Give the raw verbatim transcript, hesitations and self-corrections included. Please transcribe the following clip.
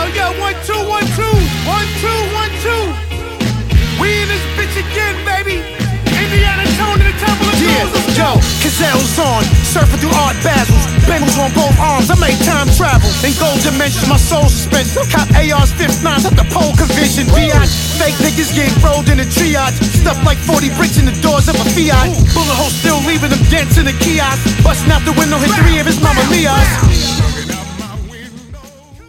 yo, one, two, one, two. One, two, one, two. We in this bitch again, baby. Indiana Tone to the Temple of Yeah, Moses. yo, Cazel's on, surfing through art Basels, Bengals on both arms, I made time travel. In gold dimensions, my soul suspended. Cop A Rs, fifth nines at the pole convention. Biatch, fake niggas get rolled in a triage. Stuff like forty bricks in the doors of a Fiat. Bullet hole still leaving them dents in the kiosk. Busting out the window, hit three of his mama Leos.